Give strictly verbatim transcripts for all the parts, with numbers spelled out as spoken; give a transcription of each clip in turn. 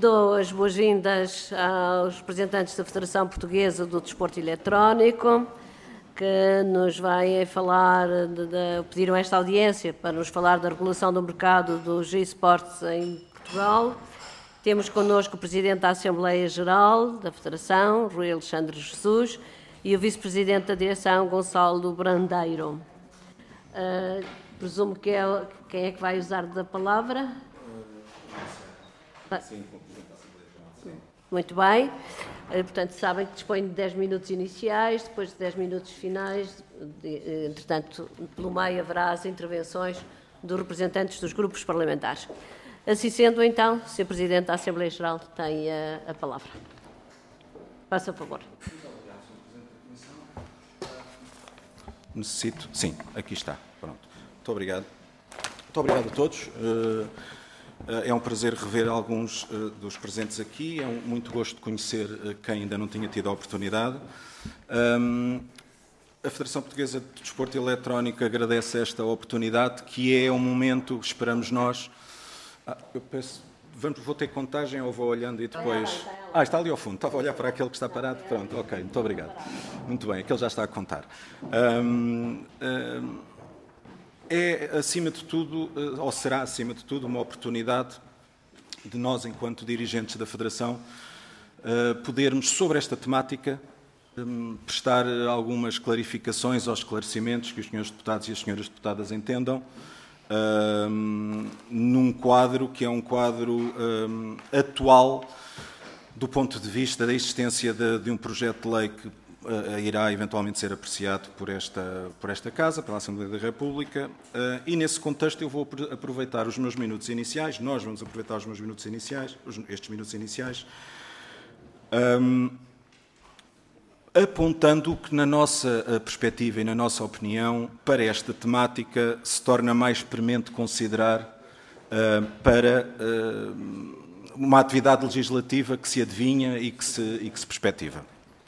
Dou as boas-vindas aos representantes da Federação Portuguesa do Desporto Eletrónico, que nos vêm falar, de, de, pediram esta audiência para nos falar da regulação do mercado dos eSports em Portugal. Temos connosco o Presidente da Assembleia Geral da Federação, Rui Alexandre Jesus, e o Vice-Presidente da Direção, Gonçalo Brandeiro. Uh, presumo que é, quem é que vai usar da palavra? Sim. Muito bem. Portanto, sabem que dispõe de dez minutos iniciais, depois de dez minutos finais. De, entretanto, pelo meio haverá as intervenções dos representantes dos grupos parlamentares. Assim sendo, então, senhor Presidente da Assembleia Geral tem a, a palavra. Faça a favor. Necessito? Sim, aqui está. Pronto. Muito obrigado. Muito obrigado a todos. Uh, É um prazer rever alguns uh, dos presentes aqui, é um muito gosto de conhecer uh, quem ainda não tinha tido a oportunidade. Um, a Federação Portuguesa de Desporto Eletrónico agradece esta oportunidade, que é um momento, esperamos nós... Ah, eu peço, vamos, vou ter contagem ou vou olhando e depois... Ah, está ali ao fundo, estava a olhar para aquele que está parado, pronto, ok, muito obrigado. Muito bem, aquele já está a contar. Um, um, É, acima de tudo, ou será, acima de tudo, uma oportunidade de nós, enquanto dirigentes da Federação, podermos, sobre esta temática, prestar algumas clarificações ou esclarecimentos que os senhores deputados e as senhoras deputadas entendam, num quadro que é um quadro atual do ponto de vista da existência de, de um projeto de lei que Uh, irá eventualmente ser apreciado por esta, por esta Casa, pela Assembleia da República, uh, e nesse contexto eu vou aproveitar os meus minutos iniciais, nós vamos aproveitar os meus minutos iniciais, os, estes minutos iniciais, um, apontando que na nossa perspectiva e na nossa opinião, para esta temática se torna mais premente considerar uh, para uh, uma atividade legislativa que se adivinha e que se, e que se perspectiva.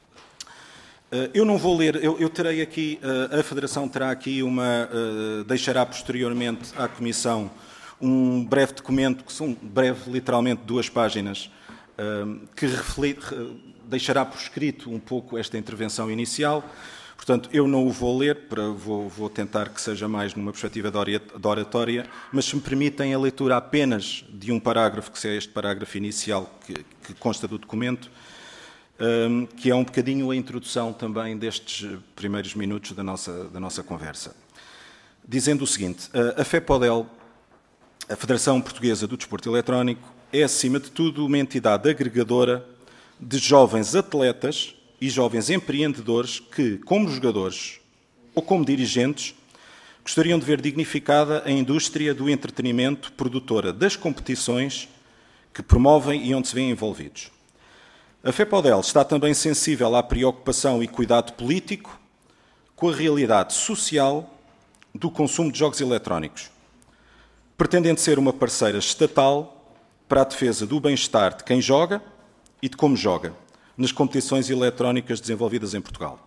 Eu não vou ler, eu, eu terei aqui, a Federação terá aqui uma, deixará posteriormente à Comissão um breve documento, que são breve, literalmente duas páginas, que reflete, deixará por escrito um pouco esta intervenção inicial. Portanto, eu não o vou ler, para, vou, vou tentar que seja mais numa perspectiva de oratória, mas se me permitem a leitura apenas de um parágrafo, que é este parágrafo inicial que, que consta do documento, Um, que é um bocadinho a introdução também destes primeiros minutos da nossa, da nossa conversa. Dizendo o seguinte, a FEPODEL, a Federação Portuguesa do Desporto Eletrónico, é, acima de tudo, uma entidade agregadora de jovens atletas e jovens empreendedores que, como jogadores ou como dirigentes, gostariam de ver dignificada a indústria do entretenimento produtora das competições que promovem e onde se vêem envolvidos. A FEPODEL está também sensível à preocupação e cuidado político com a realidade social do consumo de jogos eletrónicos, pretendendo ser uma parceira estatal para a defesa do bem-estar de quem joga e de como joga nas competições eletrónicas desenvolvidas em Portugal.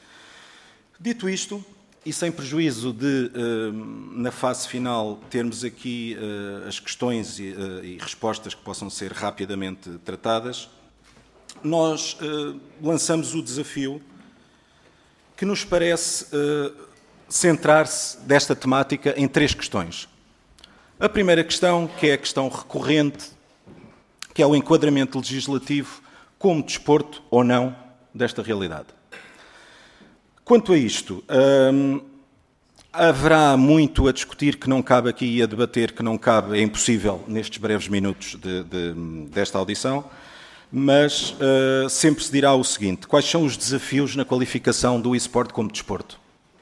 Dito isto, e sem prejuízo de, na fase final, termos aqui as questões e respostas que possam ser rapidamente tratadas, nós uh, lançamos o desafio que nos parece uh, centrar-se desta temática em três questões. A primeira questão, que é a questão recorrente, que é o enquadramento legislativo como desporto ou não desta realidade. Quanto a isto, um, haverá muito a discutir que não cabe aqui e a debater que não cabe, é impossível nestes breves minutos de, de, desta audição, mas uh, sempre se dirá o seguinte: quais são os desafios na qualificação do eSport como desporto?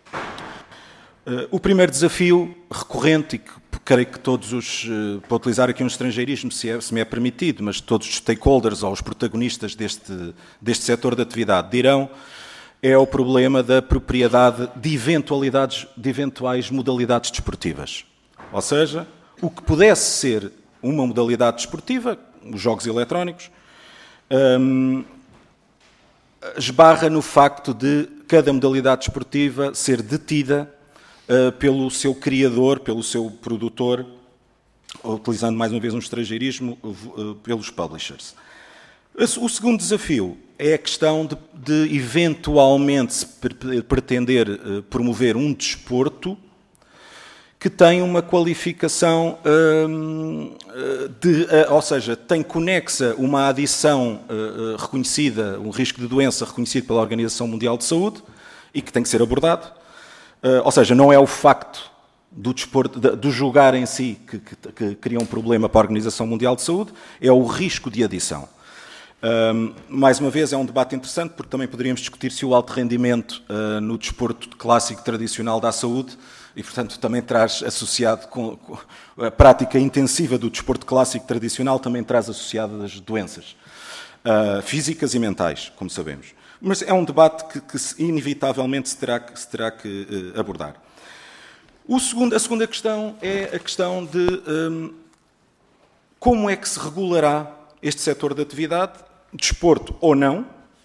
Uh, o primeiro desafio recorrente, e que creio que todos os, uh, para utilizar aqui um estrangeirismo, se, é, se me é permitido, mas todos os stakeholders ou os protagonistas deste, deste setor de atividade dirão, é o problema da propriedade de, eventualidades, de eventuais modalidades desportivas. Ou seja, o que pudesse ser uma modalidade desportiva, os jogos eletrónicos, Um, esbarra no facto de cada modalidade desportiva ser detida uh, pelo seu criador, pelo seu produtor, utilizando mais uma vez um estrangeirismo, pelos publishers. O segundo desafio é a questão de, de eventualmente se pretender promover um desporto que tem uma qualificação, hum, de, ou seja, tem conexa uma adição uh, reconhecida, um risco de doença reconhecido pela Organização Mundial de Saúde e que tem que ser abordado. Uh, ou seja, não é o facto do desporto, de, do jogar em si que, que, que cria um problema para a Organização Mundial de Saúde, é o risco de adição. Um, mais uma vez, é um debate interessante, porque também poderíamos discutir se o alto rendimento uh, no desporto clássico tradicional dá saúde, e, portanto, também traz associado com, com a prática intensiva do desporto clássico tradicional, também traz associadas doenças uh, físicas e mentais, como sabemos. Mas é um debate que, que inevitavelmente se terá, se terá que uh, abordar. O segundo, a segunda questão é a questão de um, como é que se regulará este setor de atividade, desporto ou não,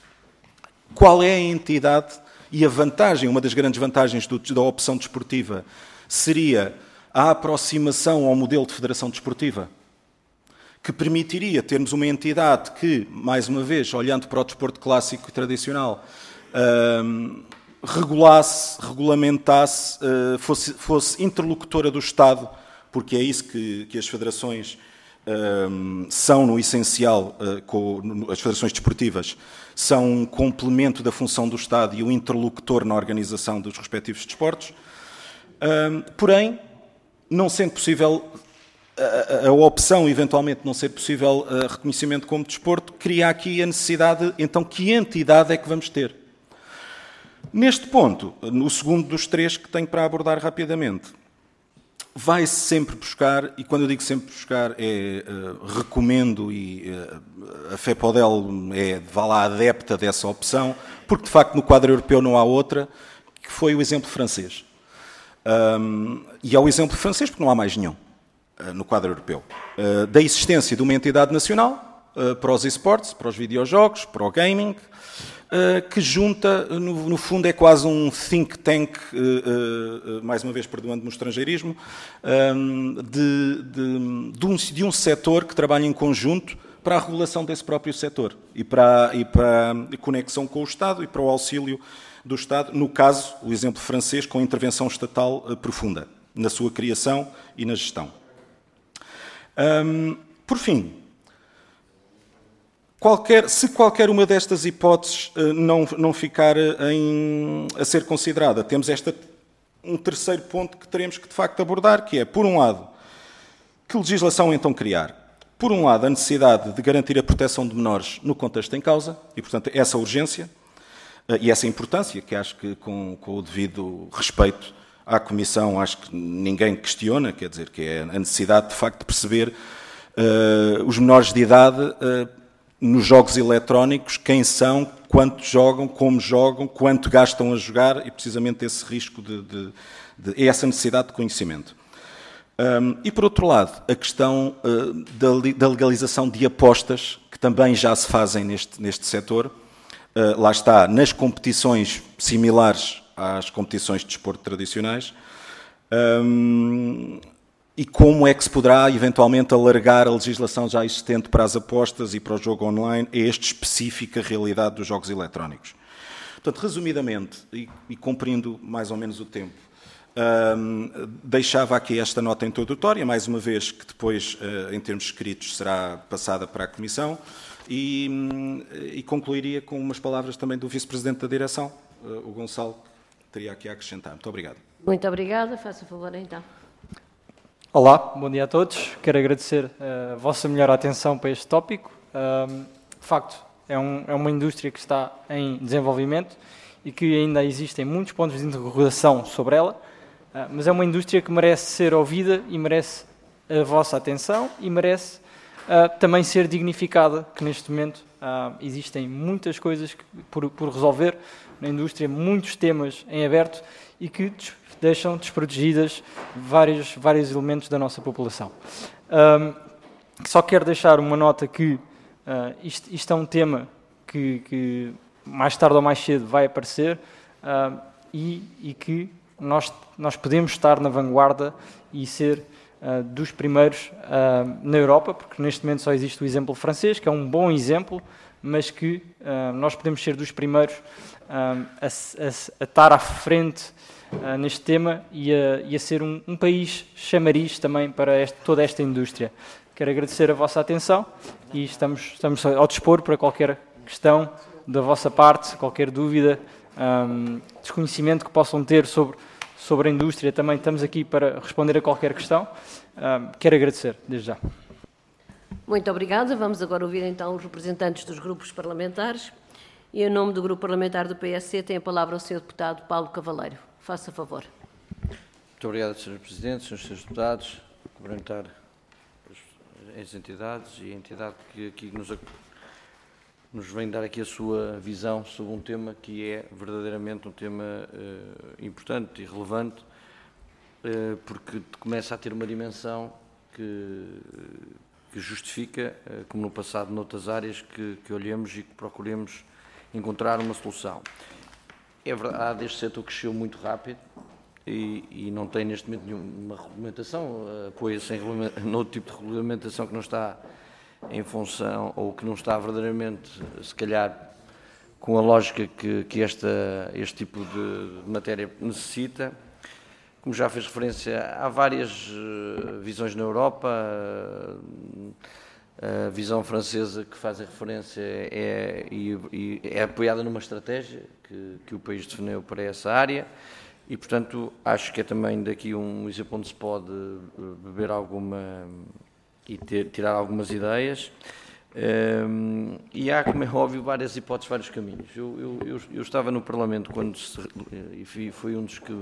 qual é a entidade. E a vantagem, uma das grandes vantagens do, da opção desportiva, seria a aproximação ao modelo de federação desportiva, que permitiria termos uma entidade que, mais uma vez, olhando para o desporto clássico e tradicional, hum, regulasse, regulamentasse, uh, fosse, fosse interlocutora do Estado, porque é isso que, que as federações um, são, no essencial, uh, com, no, as federações desportivas, são um complemento da função do Estado e um interlocutor na organização dos respectivos desportos. Um, porém, não sendo possível, a, a, a opção, eventualmente, não ser possível a reconhecimento como desporto, cria aqui a necessidade, então, que entidade é que vamos ter? Neste ponto, no segundo dos três que tenho para abordar rapidamente, vai-se sempre buscar, e quando eu digo sempre buscar, é, uh, recomendo, e uh, a FEPODEL é, vá lá, adepta dessa opção, porque de facto no quadro europeu não há outra, que foi o exemplo francês. Um, e é o exemplo francês porque não há mais nenhum uh, no quadro europeu. Uh, da existência de uma entidade nacional uh, para os esportes, para os videojogos, para o gaming, Uh, que junta, no, no fundo é quase um think tank, uh, uh, mais uma vez perdoando-me o estrangeirismo, um, de, de, de, um, de um setor que trabalha em conjunto para a regulação desse próprio setor e para, e para a conexão com o Estado e para o auxílio do Estado, no caso, o exemplo francês, com intervenção estatal uh, profunda na sua criação e na gestão. Um, por fim, Qualquer, se qualquer uma destas hipóteses uh, não, não ficar em, a ser considerada, temos esta, um terceiro ponto que teremos que, de facto, abordar, que é, por um lado, que legislação então criar? Por um lado, a necessidade de garantir a proteção de menores no contexto em causa, e, portanto, essa urgência uh, e essa importância, que acho que, com, com o devido respeito à Comissão, acho que ninguém questiona, quer dizer, que é a necessidade, de facto, de perceber uh, os menores de idade uh, nos jogos eletrónicos, quem são, quanto jogam, como jogam, quanto gastam a jogar e precisamente esse risco de, de, de essa necessidade de conhecimento. Um, e por outro lado, a questão uh, da, da legalização de apostas, que também já se fazem neste, neste setor, uh, lá está, nas competições similares às competições de desporto tradicionais, um, e como é que se poderá eventualmente alargar a legislação já existente para as apostas e para o jogo online a esta específica realidade dos jogos eletrónicos. Portanto, resumidamente, e, e cumprindo mais ou menos o tempo, um, deixava aqui esta nota introdutória, mais uma vez que depois, uh, em termos escritos, será passada para a Comissão, e, um, e concluiria com umas palavras também do Vice-Presidente da Direção, uh, o Gonçalo, que teria aqui a acrescentar. Muito obrigado. Muito obrigada. Faça favor, então. Olá, bom dia a todos. Quero agradecer a vossa melhor atenção para este tópico. Um, de facto, é, um, é uma indústria que está em desenvolvimento e que ainda existem muitos pontos de interrogação sobre ela, uh, mas é uma indústria que merece ser ouvida e merece a vossa atenção e merece uh, também ser dignificada, que neste momento uh, existem muitas coisas que, por, por resolver na indústria, muitos temas em aberto e que deixam desprotegidas vários, vários elementos da nossa população. Um, só quero deixar uma nota que uh, isto, isto é um tema que, que mais tarde ou mais cedo vai aparecer uh, e, e que nós, nós podemos estar na vanguarda e ser uh, dos primeiros uh, na Europa, porque neste momento só existe o exemplo francês, que é um bom exemplo, mas que uh, nós podemos ser dos primeiros uh, a, a, a estar à frente uh, neste tema e a, e a ser um, um país chamariz também para este, toda esta indústria. Quero agradecer a vossa atenção e estamos, estamos ao dispor para qualquer questão da vossa parte, qualquer dúvida, um, desconhecimento que possam ter sobre, sobre a indústria. Também estamos aqui para responder a qualquer questão. Um, quero agradecer, desde já. Muito obrigada. Vamos agora ouvir então os representantes dos grupos parlamentares. E em nome do Grupo Parlamentar do P S C tem a palavra o senhor Deputado Paulo Cavaleiro. Faça favor. Muito obrigado, senhor Presidente, senhores Deputados. Cumprimentar as entidades e a entidade que aqui nos, nos vem dar aqui a sua visão sobre um tema que é verdadeiramente um tema uh, importante e relevante, uh, porque começa a ter uma dimensão que, que justifica, uh, como no passado noutras áreas, que, que olhemos e que procuremos encontrar uma solução. É verdade, este setor cresceu muito rápido, E, e não tem neste momento nenhuma regulamentação, apoia-se em outro tipo de regulamentação que não está em função, ou que não está verdadeiramente, se calhar, com a lógica que, que esta, este tipo de matéria necessita. Como já fez referência, há várias visões na Europa. A visão francesa que faz a referência é, e, é apoiada numa estratégia que, que o país definiu para essa área. E, portanto, acho que é também daqui um exemplo onde se pode beber alguma e ter, tirar algumas ideias. Um, e há, como é óbvio, várias hipóteses, vários caminhos. Eu, eu, eu, eu estava no Parlamento quando se, e fui, fui um dos que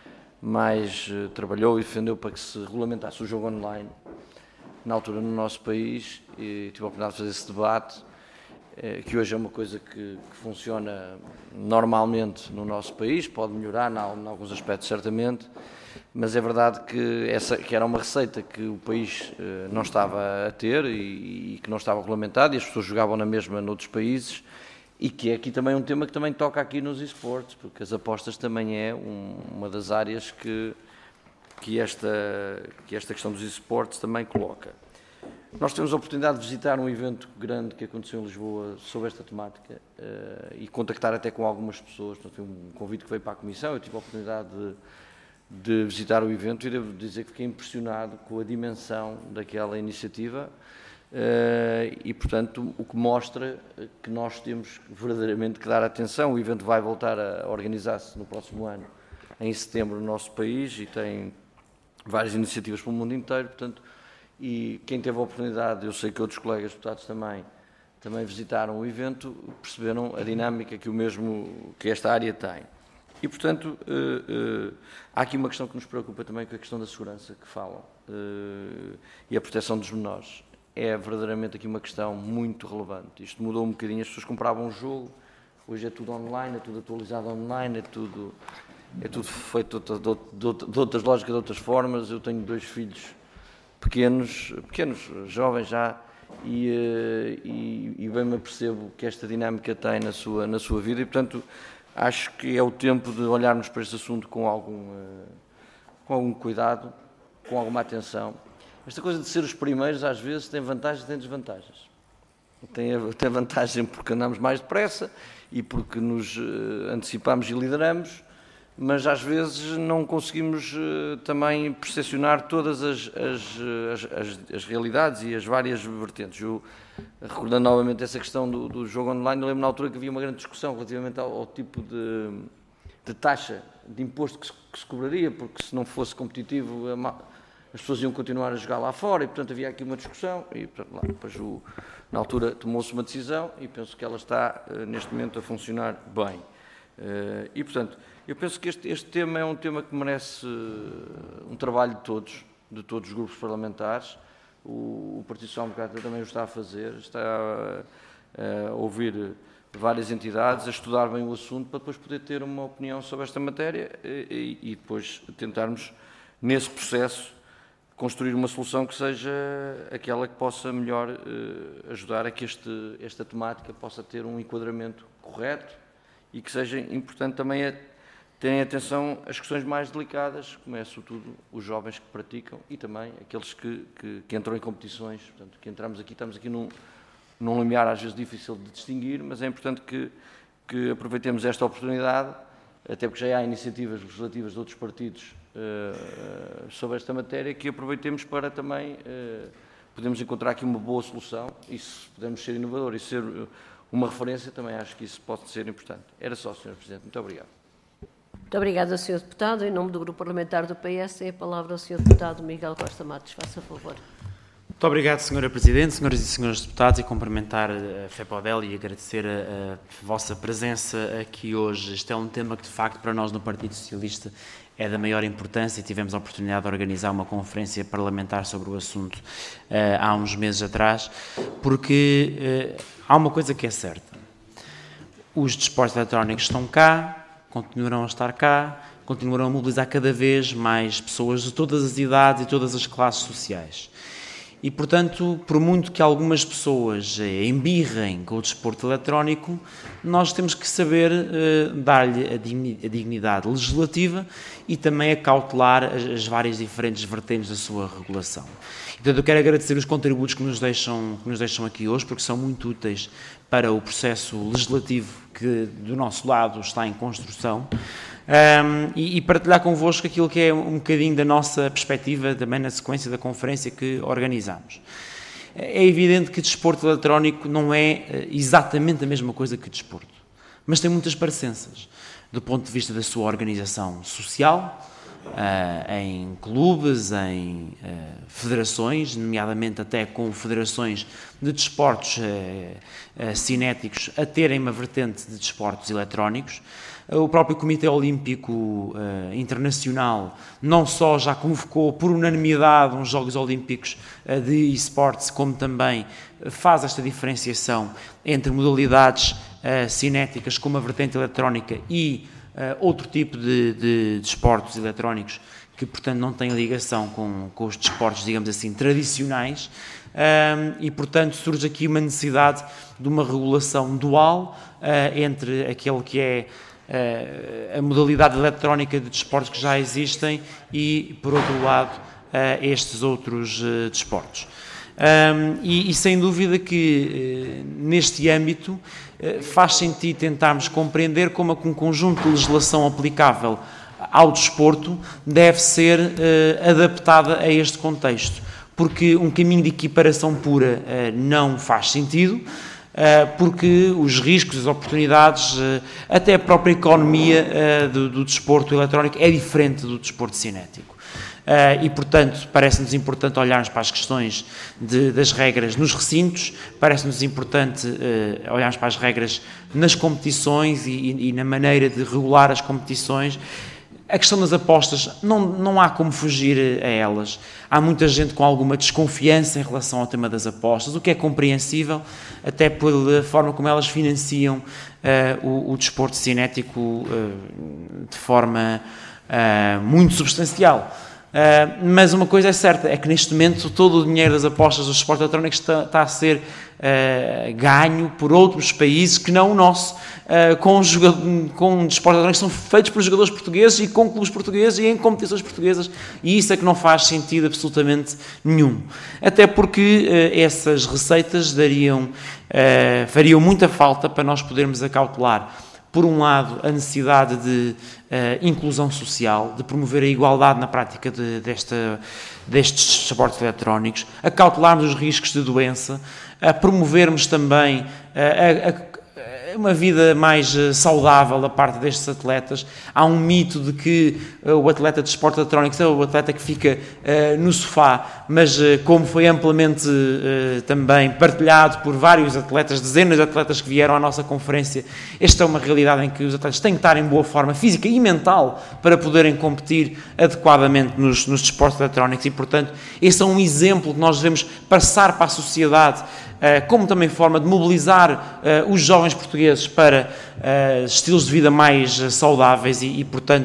mais uh, trabalhou e defendeu para que se regulamentasse o jogo online, na altura no nosso país, e tive a oportunidade de fazer esse debate, que hoje é uma coisa que, que funciona normalmente no nosso país, pode melhorar em alguns aspectos certamente, mas é verdade que, essa, que era uma receita que o país eh, não estava a ter e, e que não estava regulamentado, e as pessoas jogavam na mesma noutros países, e que é aqui também um tema que também toca aqui nos esportes, porque as apostas também é um, uma das áreas que, que, esta, que esta questão dos esportes também coloca. Nós temos a oportunidade de visitar um evento grande que aconteceu em Lisboa sobre esta temática uh, e contactar até com algumas pessoas. Portanto, foi um convite que veio para a Comissão, eu tive a oportunidade de, de visitar o evento e devo dizer que fiquei impressionado com a dimensão daquela iniciativa uh, e, portanto, o que mostra que nós temos verdadeiramente que dar atenção. O evento vai voltar a organizar-se no próximo ano, em setembro, no nosso país, e tem várias iniciativas para o mundo inteiro, portanto. E quem teve a oportunidade, eu sei que outros colegas deputados também, também visitaram o evento, perceberam a dinâmica que, o mesmo, que esta área tem. E, portanto, uh, uh, há aqui uma questão que nos preocupa também, que é a questão da segurança que falam, uh, e a proteção dos menores. É verdadeiramente aqui uma questão muito relevante. Isto mudou um bocadinho, as pessoas compravam um jogo, hoje é tudo online, é tudo atualizado online, é tudo, é tudo feito de, de, de, de outras lógicas, de outras formas. Eu tenho dois filhos pequenos, pequenos, jovens já, e, e, e bem me apercebo que esta dinâmica tem na sua, na sua vida, e, portanto, acho que é o tempo de olharmos para este assunto com algum, com algum cuidado, com alguma atenção. Esta coisa de ser os primeiros, às vezes, tem vantagens e tem desvantagens. Tem, tem vantagem porque andamos mais depressa e porque nos antecipamos e lideramos, mas às vezes não conseguimos uh, também percepcionar todas as, as, as, as realidades e as várias vertentes. Eu, recordando novamente essa questão do, do jogo online, eu lembro na altura que havia uma grande discussão relativamente ao, ao tipo de, de taxa de imposto que se, que se cobraria, porque se não fosse competitivo as pessoas iam continuar a jogar lá fora, e portanto havia aqui uma discussão, e portanto, lá, depois o, na altura tomou-se uma decisão e penso que ela está uh, neste momento a funcionar bem. Uh, e portanto, eu penso que este, este tema é um tema que merece uh, um trabalho de todos, de todos os grupos parlamentares. O, o Partido Social Democrata também o está a fazer, está a, a ouvir várias entidades, a estudar bem o assunto para depois poder ter uma opinião sobre esta matéria e, e depois tentarmos, nesse processo, construir uma solução que seja aquela que possa melhor uh, ajudar a que este, esta temática possa ter um enquadramento correto e que seja importante também a terem atenção às questões mais delicadas, como é, sobretudo, os jovens que praticam e também aqueles que, que, que entram em competições. Portanto, que entramos aqui, estamos aqui num, num limiar às vezes difícil de distinguir, mas é importante que, que aproveitemos esta oportunidade, até porque já há iniciativas legislativas de outros partidos uh, sobre esta matéria, que aproveitemos para também uh, podermos encontrar aqui uma boa solução e se pudermos ser inovadores e ser uma referência, também acho que isso pode ser importante. Era só, senhor Presidente. Muito obrigado. Muito obrigada, senhor Deputado. Em nome do Grupo Parlamentar do P S, tem a palavra ao senhor Deputado Miguel Costa Matos. Faça favor. Muito obrigado, senhora Presidente, senhoras e senhores deputados, e cumprimentar a FEPODEL e agradecer a, a vossa presença aqui hoje. Este é um tema que, de facto, para nós no Partido Socialista é da maior importância. Tivemos a oportunidade de organizar uma conferência parlamentar sobre o assunto uh, há uns meses atrás, porque uh, há uma coisa que é certa. Os desportos eletrónicos estão cá, continuarão a estar cá, continuarão a mobilizar cada vez mais pessoas de todas as idades e todas as classes sociais. E, portanto, por muito que algumas pessoas embirrem com o desporto eletrónico, nós temos que saber uh, dar-lhe a dignidade legislativa e também acautelar as, as várias diferentes vertentes da sua regulação. Portanto, eu quero agradecer os contributos que nos deixam, que nos deixam aqui hoje, porque são muito úteis para o processo legislativo que, do nosso lado, está em construção. Um, e, e partilhar convosco aquilo que é um bocadinho da nossa perspectiva também na sequência da conferência que organizamos. É evidente que desporto eletrónico não é exatamente a mesma coisa que desporto, mas tem muitas parecenças do ponto de vista da sua organização social, uh, em clubes, em uh, federações, nomeadamente até com federações de desportos uh, uh, cinéticos a terem uma vertente de desportos eletrónicos. O próprio Comitê Olímpico uh, Internacional não só já convocou por unanimidade uns Jogos Olímpicos uh, de e-sports, como também faz esta diferenciação entre modalidades uh, cinéticas como a vertente eletrónica e uh, outro tipo de, de desportos eletrónicos que, portanto, não têm ligação com, com os desportos, digamos assim, tradicionais. Um, e, portanto, surge aqui uma necessidade de uma regulação dual uh, entre aquele que é a modalidade eletrónica de desportos que já existem e, por outro lado, estes outros desportos. E, e sem dúvida que neste âmbito faz sentido tentarmos compreender como é que um conjunto de legislação aplicável ao desporto deve ser adaptada a este contexto, porque um caminho de equiparação pura não faz sentido, porque os riscos, as oportunidades, até a própria economia do, do desporto eletrónico é diferente do desporto cinético. E, portanto, parece-nos importante olharmos para as questões de, das regras nos recintos, parece-nos importante olharmos para as regras nas competições e, e na maneira de regular as competições. A questão das apostas, não, não há como fugir a elas. Há muita gente com alguma desconfiança em relação ao tema das apostas, o que é compreensível, até pela forma como elas financiam uh, o, o desporto cinético uh, de forma uh, muito substancial. Uh, mas uma coisa é certa, é que neste momento todo o dinheiro das apostas do desporto eletrónico está, está a ser uh, ganho por outros países que não o nosso, uh, com, jogador, com desportos eletrónicos que são feitos por jogadores portugueses e com clubes portugueses e em competições portuguesas, e isso é que não faz sentido absolutamente nenhum. Até porque uh, essas receitas dariam, uh, fariam muita falta para nós podermos acautelar, por um lado, a necessidade de uh, inclusão social, de promover a igualdade na prática de, desta, destes desportos eletrónicos, acautelarmos os riscos de doença, a promovermos também uh, a, a, uma vida mais saudável da parte destes atletas. Há um mito de que uh, o atleta de desporto eletrónico é o atleta que fica uh, no sofá, mas uh, como foi amplamente uh, também partilhado por vários atletas, dezenas de atletas que vieram à nossa conferência, esta é uma realidade em que os atletas têm que estar em boa forma física e mental para poderem competir adequadamente nos, nos desportos eletrónicos e, portanto, esse é um exemplo que nós devemos passar para a sociedade, como também forma de mobilizar uh, os jovens portugueses para uh, estilos de vida mais uh, saudáveis e, e, portanto,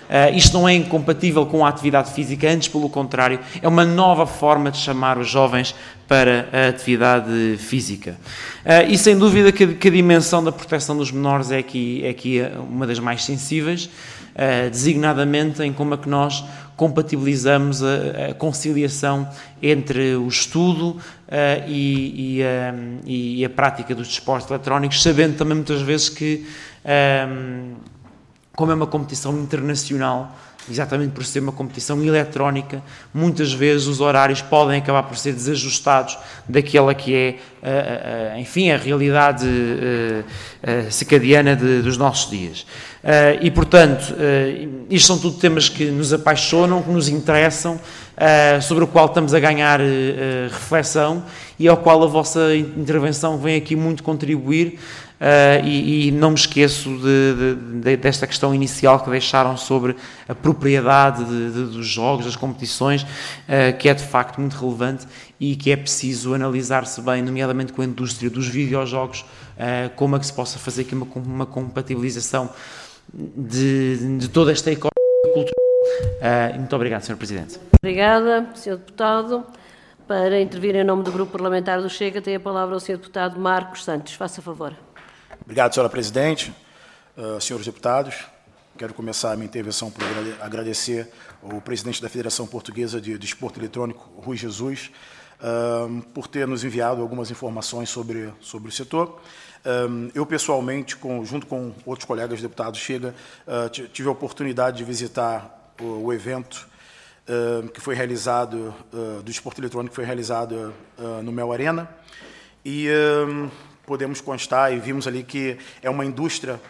Uh, isto não é incompatível com a atividade física, antes pelo contrário, é uma nova forma de chamar os jovens para a atividade física. Uh, e sem dúvida que, que a dimensão da proteção dos menores é aqui, é aqui uma das mais sensíveis, uh, designadamente em como é que nós compatibilizamos a, a conciliação entre o estudo uh, e, e, um, e a prática dos desportos eletrónicos, sabendo também muitas vezes que, um, como é uma competição internacional, exatamente por ser uma competição eletrónica, muitas vezes os horários podem acabar por ser desajustados daquela que é, uh, uh, enfim, a realidade uh, uh, circadiana de, dos nossos dias. Uh, e, portanto, uh, isto são tudo temas que nos apaixonam, que nos interessam, uh, sobre o qual estamos a ganhar uh, reflexão e ao qual a vossa intervenção vem aqui muito contribuir. Uh, e, e não me esqueço de, de, de, desta questão inicial que deixaram sobre a propriedade de, de, dos jogos, das competições, uh, que é de facto muito relevante e que é preciso analisar-se bem, nomeadamente com a indústria dos videojogos, uh, como é que se possa fazer aqui uma, uma compatibilização de, de toda esta economia e cultura. Uh, muito obrigado, senhor Presidente. Obrigada, senhor Deputado. Para intervir em nome do Grupo Parlamentar do Chega, tem a palavra o senhor Deputado Marcos Santos. Faça favor. Obrigado, senhora Presidente. Uh, senhores deputados, quero começar a minha intervenção por agradecer ao presidente da Federação Portuguesa de Desporto Eletrônico, Rui Jesus, uh, por ter nos enviado algumas informações sobre, sobre o setor. Uh, eu, pessoalmente, com, junto com outros colegas deputados Chega, uh, tive a oportunidade de visitar o, o evento uh, que foi realizado, uh, do desporto eletrônico, que foi realizado uh, no Mel Arena, e uh, podemos constar e vimos ali que é uma indústria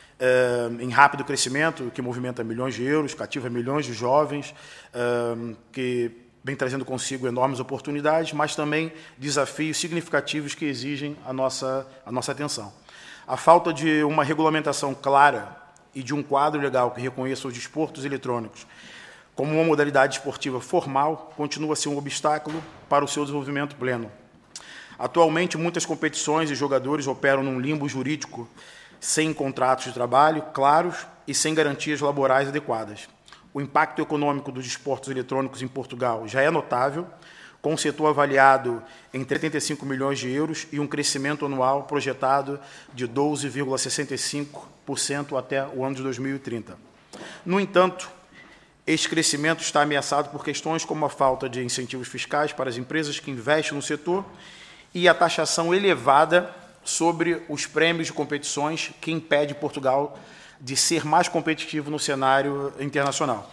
eh, em rápido crescimento, que movimenta milhões de euros, cativa milhões de jovens, eh, que vem trazendo consigo enormes oportunidades, mas também desafios significativos que exigem a nossa, a nossa atenção. A falta de uma regulamentação clara e de um quadro legal que reconheça os desportos eletrônicos como uma modalidade esportiva formal continua a ser um obstáculo para o seu desenvolvimento pleno. Atualmente, muitas competições e jogadores operam num limbo jurídico sem contratos de trabalho claros e sem garantias laborais adequadas. O impacto econômico dos desportos eletrônicos em Portugal já é notável, com o setor avaliado em trinta e cinco milhões de euros e um crescimento anual projetado de doze vírgula sessenta e cinco por cento até o ano de dois mil e trinta. No entanto, este crescimento está ameaçado por questões como a falta de incentivos fiscais para as empresas que investem no setor e a taxação elevada sobre os prêmios de competições que impede Portugal de ser mais competitivo no cenário internacional.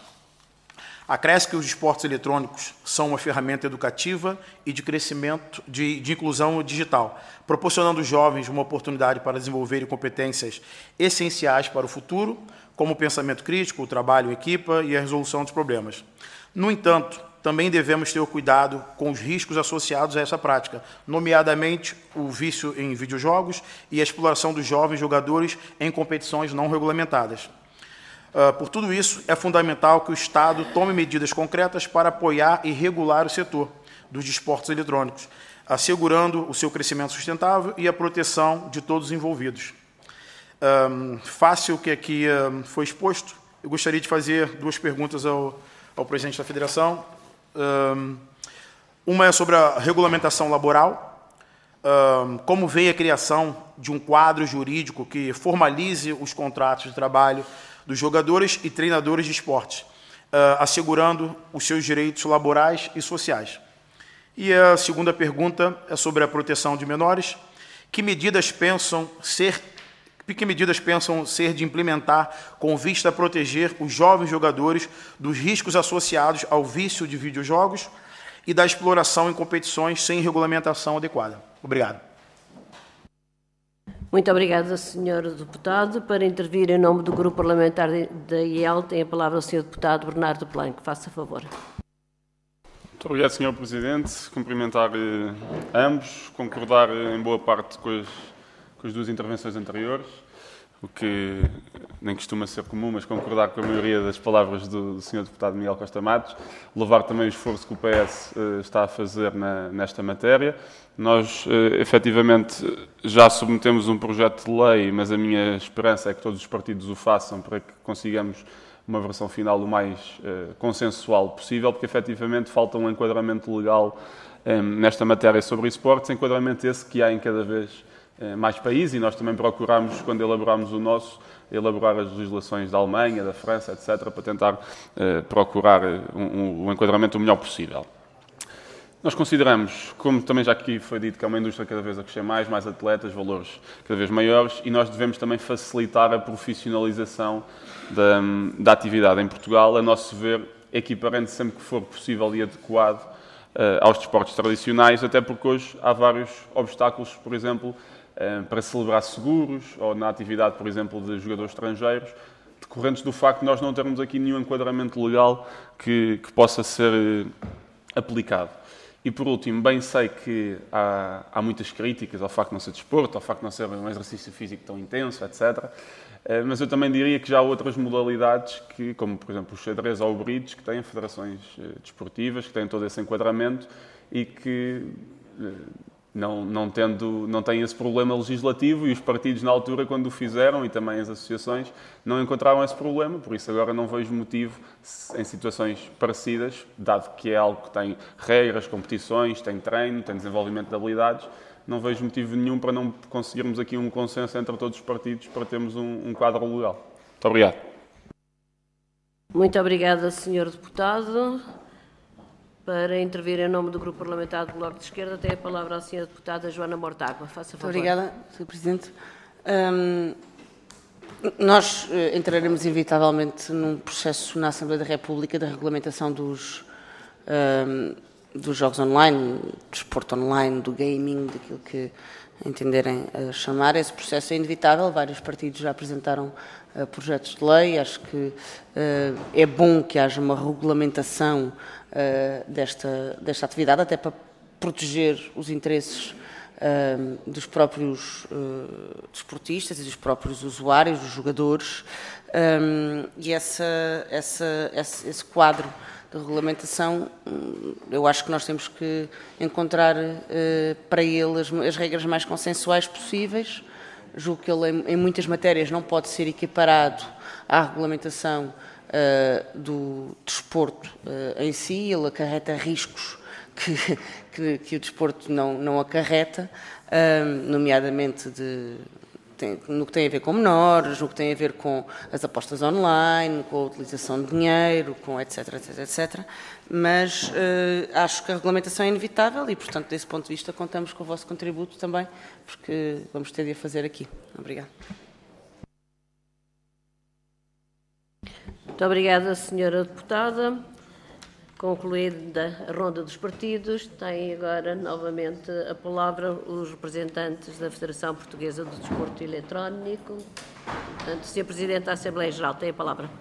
Acresce que os esportes eletrônicos são uma ferramenta educativa e de crescimento, de, de inclusão digital, proporcionando aos jovens uma oportunidade para desenvolverem competências essenciais para o futuro, como o pensamento crítico, o trabalho em equipa e a resolução dos problemas. No entanto, também devemos ter o cuidado com os riscos associados a essa prática, nomeadamente o vício em videojogos e a exploração dos jovens jogadores em competições não regulamentadas. Uh, por tudo isso, é fundamental que o Estado tome medidas concretas para apoiar e regular o setor dos desportos eletrônicos, assegurando o seu crescimento sustentável e a proteção de todos os envolvidos. Um, face o que aqui um, foi exposto, eu gostaria de fazer duas perguntas ao, ao presidente da Federação. Um, uma é sobre a regulamentação laboral, um, como vê a criação de um quadro jurídico que formalize os contratos de trabalho dos jogadores e treinadores de esportes, uh, assegurando os seus direitos laborais e sociais. E a segunda pergunta é sobre a proteção de menores. Que medidas pensam ser, que medidas pensam ser de implementar com vista a proteger os jovens jogadores dos riscos associados ao vício de videojogos e da exploração em competições sem regulamentação adequada? Obrigado. Muito obrigada, senhor Deputado. Para intervir em nome do Grupo Parlamentar da I E L, tem a palavra o senhor Deputado Bernardo Blanco. Faça favor. Muito obrigado, senhor Presidente. Cumprimentar eh, ambos, concordar eh, em boa parte com as, com as duas intervenções anteriores, o que nem costuma ser comum, mas concordar com a maioria das palavras do, do senhor Deputado Miguel Costa Matos, louvar também o esforço que o P S uh, está a fazer na, nesta matéria. Nós, uh, efetivamente, já submetemos um projeto de lei, mas a minha esperança é que todos os partidos o façam para que consigamos uma versão final o mais uh, consensual possível, porque, efetivamente, falta um enquadramento legal um, nesta matéria sobre esportes, enquadramento esse que há em cada vez uh, mais países, e nós também procuramos, quando elaboramos o nosso, elaborar as legislações da Alemanha, da França, etcétera, para tentar uh, procurar um, um, um enquadramento o melhor possível. Nós consideramos, como também já aqui foi dito, que é uma indústria cada vez a crescer mais, mais atletas, valores cada vez maiores, e nós devemos também facilitar a profissionalização da, da atividade em Portugal, a nosso ver, equiparando sempre que for possível e adequado uh, aos desportos tradicionais, até porque hoje há vários obstáculos, por exemplo, uh, para celebrar seguros, ou na atividade, por exemplo, de jogadores estrangeiros, decorrentes do facto de nós não termos aqui nenhum enquadramento legal que, que possa ser uh, aplicado. E, por último, bem sei que há, há muitas críticas ao facto de não ser desporto, ao facto de não ser um exercício físico tão intenso, etcétera. Mas eu também diria que já há outras modalidades, que, como, por exemplo, o xadrez ou o bridge, que têm federações desportivas, que têm todo esse enquadramento e que, não, não, tendo, não têm esse problema legislativo, e os partidos, na altura, quando o fizeram, e também as associações, não encontraram esse problema. Por isso, agora não vejo motivo, em situações parecidas, dado que é algo que tem regras, competições, tem treino, tem desenvolvimento de habilidades, não vejo motivo nenhum para não conseguirmos aqui um consenso entre todos os partidos para termos um, um quadro legal. Muito obrigado. Muito obrigada, senhor Deputado. Para intervir em nome do Grupo Parlamentar do Bloco de Esquerda, tem a palavra a senhora Deputada Joana Mortágua. Faça favor. Muito obrigada, senhor Presidente. Um, nós uh, entraremos inevitavelmente num processo na Assembleia da República da regulamentação dos, um, dos jogos online, do desporto online, do gaming, daquilo que entenderem uh, chamar. Esse processo é inevitável, vários partidos já apresentaram uh, projetos de lei. Acho que uh, é bom que haja uma regulamentação Uh, desta, desta atividade, até para proteger os interesses uh, dos próprios uh, desportistas e dos próprios usuários, dos jogadores, um, e essa, essa, esse, esse quadro de regulamentação, eu acho que nós temos que encontrar uh, para ele as, as regras mais consensuais possíveis. Julgo que ele, em, em muitas matérias, não pode ser equiparado à regulamentação Uh, do desporto uh, em si. Ele acarreta riscos que, que, que o desporto não, não acarreta, uh, nomeadamente de, tem, no que tem a ver com menores, no que tem a ver com as apostas online, com a utilização de dinheiro, com etc, etc, etcétera. Mas uh, acho que a regulamentação é inevitável e, portanto, desse ponto de vista, contamos com o vosso contributo também, porque vamos ter de a fazer aqui. Obrigada. Muito obrigada, senhora Deputada. Concluída a ronda dos partidos, têm agora novamente a palavra os representantes da Federação Portuguesa do Desporto Eletrónico. Portanto, senhor Presidente da Assembleia Geral, tem a palavra.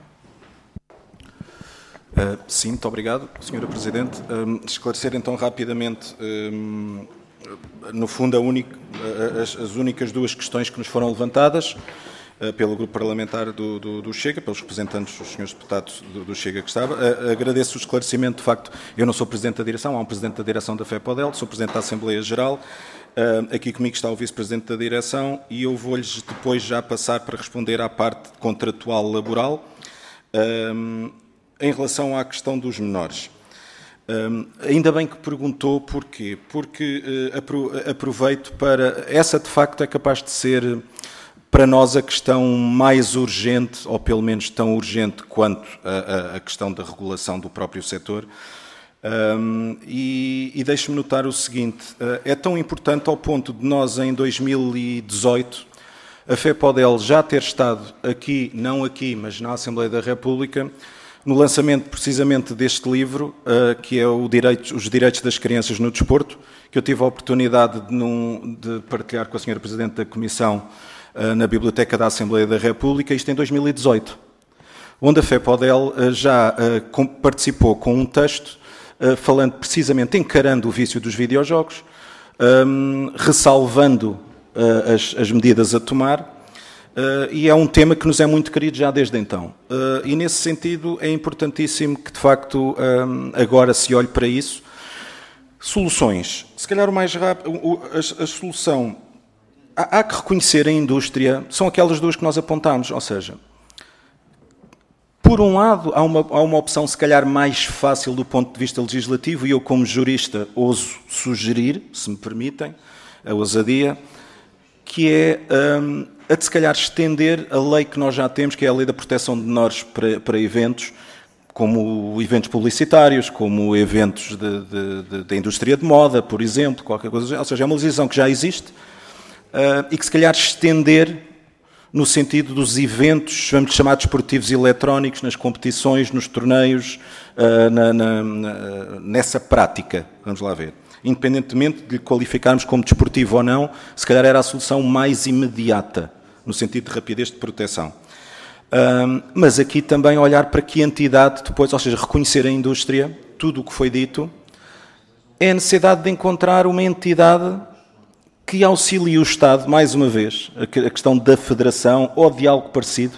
Uh, sim, muito obrigado, senhora Presidente. Um, esclarecer então rapidamente, um, no fundo, a única, as, as únicas duas questões que nos foram levantadas pelo Grupo Parlamentar do, do, do Chega, pelos representantes, os senhores deputados do, do Chega que estava. Uh, agradeço o esclarecimento, de facto, eu não sou Presidente da Direção, há um Presidente da Direção da FEPODEL, sou Presidente da Assembleia Geral, uh, aqui comigo está o Vice-Presidente da Direção e eu vou-lhes depois já passar para responder à parte contratual laboral, uh, em relação à questão dos menores. Um, ainda bem que perguntou porquê, porque uh, apro aproveito para... Essa, de facto, é capaz de ser... para nós a questão mais urgente, ou pelo menos tão urgente quanto a, a, a questão da regulação do próprio setor. Um, e e deixe-me notar o seguinte, uh, é tão importante ao ponto de nós em dois mil e dezoito, a FEPODEL já ter estado aqui, não aqui, mas na Assembleia da República, no lançamento precisamente deste livro, uh, que é o Direitos, Os Direitos das Crianças no Desporto, que eu tive a oportunidade de, num, de partilhar com a senhora Presidente da Comissão na Biblioteca da Assembleia da República, isto em dois mil e dezoito, onde a FEPODEL já uh, participou com um texto uh, falando precisamente, encarando o vício dos videojogos, um, ressalvando uh, as, as medidas a tomar, Uh, e é um tema que nos é muito querido já desde então. Uh, e nesse sentido é importantíssimo que de facto um, agora se olhe para isso. Soluções. Se calhar o mais rápido, a, a solução, há, há que reconhecer a indústria, são aquelas duas que nós apontámos, ou seja, por um lado há uma, há uma opção se calhar mais fácil do ponto de vista legislativo e eu como jurista ouso sugerir, se me permitem, a ousadia, que é um, a de se calhar estender a lei que nós já temos, que é a Lei da Proteção de Menores para, para eventos, como eventos publicitários, como eventos da indústria de moda, por exemplo, qualquer coisa. Ou seja, é uma legislação que já existe uh, e que se calhar estender no sentido dos eventos, vamos chamar de esportivos eletrónicos, nas competições, nos torneios, uh, na, na, na, nessa prática. Vamos lá ver. Independentemente de lhe qualificarmos como desportivo ou não, se calhar era a solução mais imediata, no sentido de rapidez de proteção. Um, mas aqui também olhar para que entidade depois, ou seja, reconhecer a indústria, tudo o que foi dito, é a necessidade de encontrar uma entidade que auxilie o Estado, mais uma vez, a questão da federação ou de algo parecido.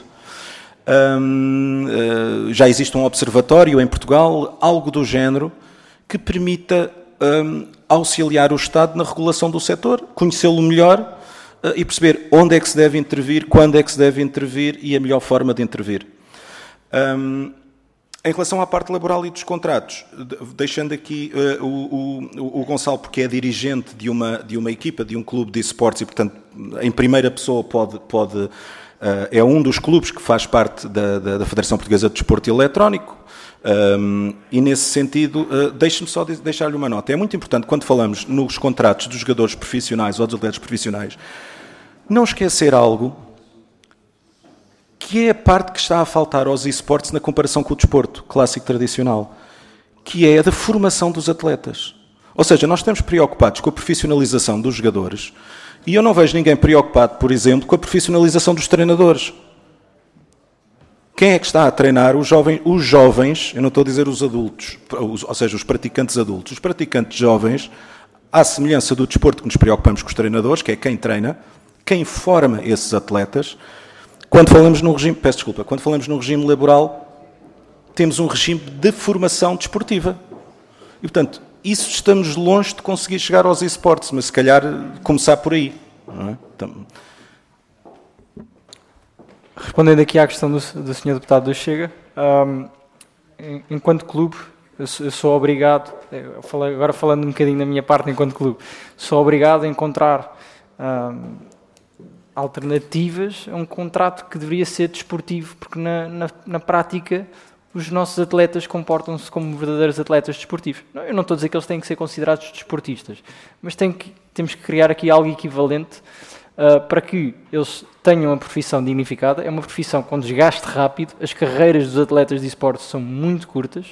Um, uh, já existe um observatório em Portugal, algo do género, que permita um, auxiliar o Estado na regulação do setor, conhecê-lo melhor, e perceber onde é que se deve intervir, quando é que se deve intervir e a melhor forma de intervir. Um, em relação à parte laboral e dos contratos, deixando aqui uh, o, o, o Gonçalo, porque é dirigente de uma, de uma equipa, de um clube de esportes e, portanto, em primeira pessoa pode, pode, uh, é um dos clubes que faz parte da, da, da Federação Portuguesa de Desporto Eletrónico. Um, e nesse sentido, uh, deixe-me só deixar-lhe uma nota. É muito importante, quando falamos nos contratos dos jogadores profissionais ou dos atletas profissionais, não esquecer algo que é a parte que está a faltar aos esportes na comparação com o desporto clássico tradicional, que é a da formação dos atletas. Ou seja, nós estamos preocupados com a profissionalização dos jogadores e eu não vejo ninguém preocupado, por exemplo, com a profissionalização dos treinadores. Quem é que está a treinar os jovens, os jovens, eu não estou a dizer os adultos, ou seja, os praticantes adultos, os praticantes jovens, à semelhança do desporto que nos preocupamos com os treinadores, que é quem treina, quem forma esses atletas. Quando falamos no regime, peço desculpa, quando falamos no regime laboral, temos um regime de formação desportiva. E, portanto, isso estamos longe de conseguir chegar aos esportes, mas se calhar começar por aí. Não é? Então, respondendo aqui à questão do, do senhor Deputado do Chega, um, enquanto clube, eu sou, eu sou obrigado, eu falei, agora falando um bocadinho da minha parte enquanto clube, sou obrigado a encontrar um, alternativas a um contrato que deveria ser desportivo, porque na, na, na prática os nossos atletas comportam-se como verdadeiros atletas desportivos. Eu não estou a dizer que eles têm que ser considerados desportistas, mas tem que, temos que criar aqui algo equivalente Uh, para que eles tenham uma profissão dignificada. É uma profissão com desgaste rápido, as carreiras dos atletas de esportes são muito curtas,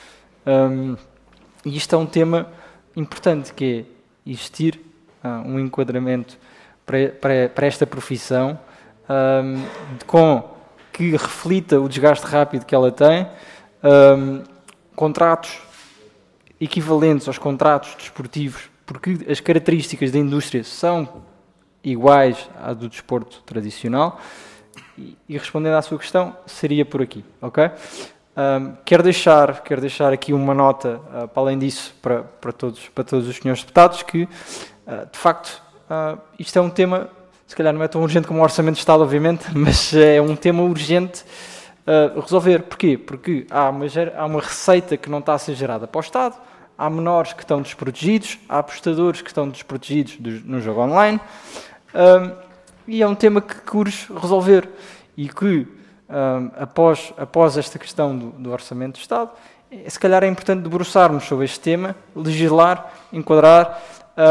um, e isto é um tema importante, que é existir uh, um enquadramento para, para, para esta profissão um, com, que reflita o desgaste rápido que ela tem, um, contratos equivalentes aos contratos desportivos, porque as características da indústria são iguais à do desporto tradicional, e, e respondendo à sua questão, seria por aqui, ok? Um, quero, deixar, quero deixar aqui uma nota, uh, para além disso, para, para, todos, para todos os senhores deputados, que, uh, de facto, uh, isto é um tema, se calhar não é tão urgente como o Orçamento de Estado, obviamente, mas é um tema urgente uh, resolver. Porquê? Porque há uma, há uma receita que não está a ser gerada para o Estado, há menores que estão desprotegidos, há apostadores que estão desprotegidos do, no jogo online, Um, e é um tema que, que urge resolver e que, um, após, após esta questão do, do Orçamento do Estado, é, se calhar é importante debruçarmos sobre este tema, legislar, enquadrar,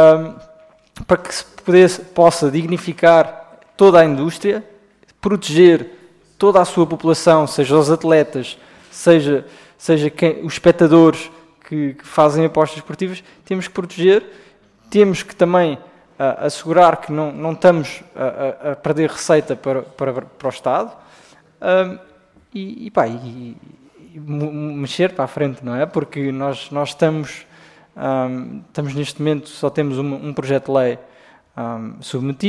um, para que se pudesse, possa dignificar toda a indústria, proteger toda a sua população, seja os atletas, seja, seja quem, os espectadores que, que fazem apostas esportivas. Temos que proteger, temos que também Uh, assegurar que não, não estamos a, a, a perder receita para, para, para o Estado, uh, e, e, pá, e, e mexer para a frente, não é? Porque nós, nós estamos, um, estamos neste momento, só temos um, um projeto de lei um, submetido,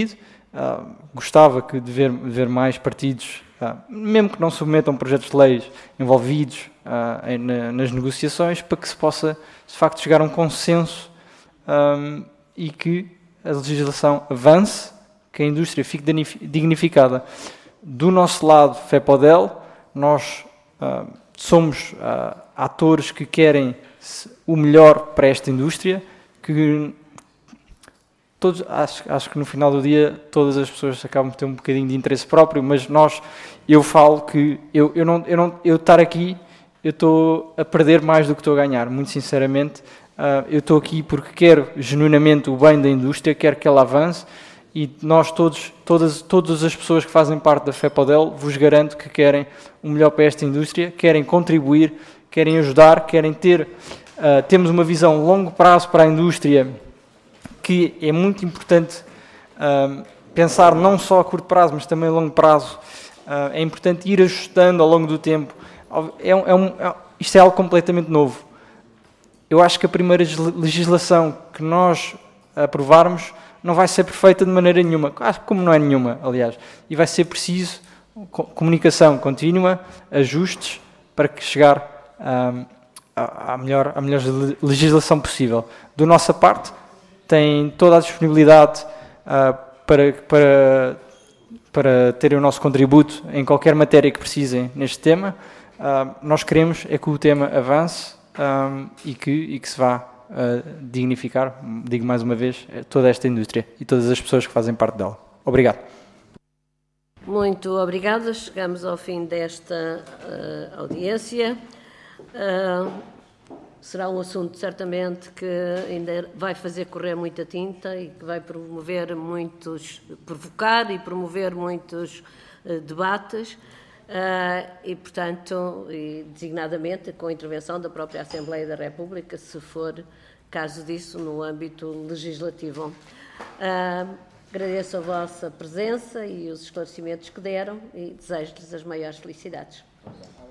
uh, gostava que de ver, ver mais partidos, uh, mesmo que não submetam projetos de leis envolvidos uh, em, na, nas negociações, para que se possa, de facto, chegar a um consenso um, e que a legislação avance, que a indústria fique dignificada. Do nosso lado, FEPODEL, nós uh, somos uh, atores que querem o melhor para esta indústria, que todos, acho, acho que no final do dia todas as pessoas acabam por ter um bocadinho de interesse próprio, mas nós, eu falo que eu, eu, não, eu, não, eu estar aqui, eu estou a perder mais do que estou a ganhar, muito sinceramente. Uh, eu estou aqui porque quero genuinamente o bem da indústria, quero que ela avance, e nós todos, todas, todas as pessoas que fazem parte da FEPODEL, vos garanto que querem o melhor para esta indústria, querem contribuir, querem ajudar, querem ter, uh, temos uma visão a longo prazo para a indústria, que é muito importante uh, pensar não só a curto prazo, mas também a longo prazo. Uh, é importante ir ajustando ao longo do tempo. É um, é um, é, isto é algo completamente novo. Eu acho que a primeira legislação que nós aprovarmos não vai ser perfeita de maneira nenhuma, como não é nenhuma, aliás, e vai ser preciso comunicação contínua, ajustes, para que chegar um, à, melhor, à melhor legislação possível. Da nossa parte, tem toda a disponibilidade uh, para, para, para terem o nosso contributo em qualquer matéria que precisem neste tema. Uh, nós queremos é que o tema avance um, e, que, e que se vá Uh, dignificar, digo mais uma vez, toda esta indústria e todas as pessoas que fazem parte dela. Obrigado. Muito obrigada. Chegamos ao fim desta uh, audiência. Uh, será um assunto, certamente, que ainda vai fazer correr muita tinta e que vai promover muitos, provocar e promover muitos uh, debates. Uh, e, portanto, e designadamente com a intervenção da própria Assembleia da República, se for caso disso, no âmbito legislativo. Uh, agradeço a vossa presença e os esclarecimentos que deram e desejo-lhes as maiores felicidades.